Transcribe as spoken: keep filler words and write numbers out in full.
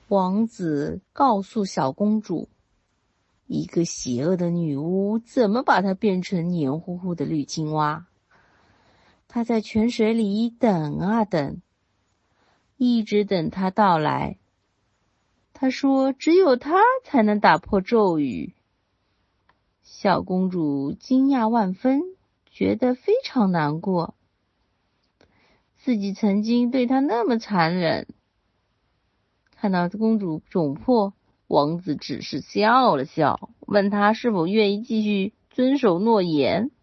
王子告诉小公主，一个邪恶的女巫怎么把她变成黏糊糊的绿青蛙。他在泉水里等啊等，一直等她到来。他说只有他才能打破咒语。小公主惊讶万分，觉得非常难过，自己曾经对她那么残忍。看到公主窘迫，王子只是笑了笑，问她是否愿意继续遵守诺言。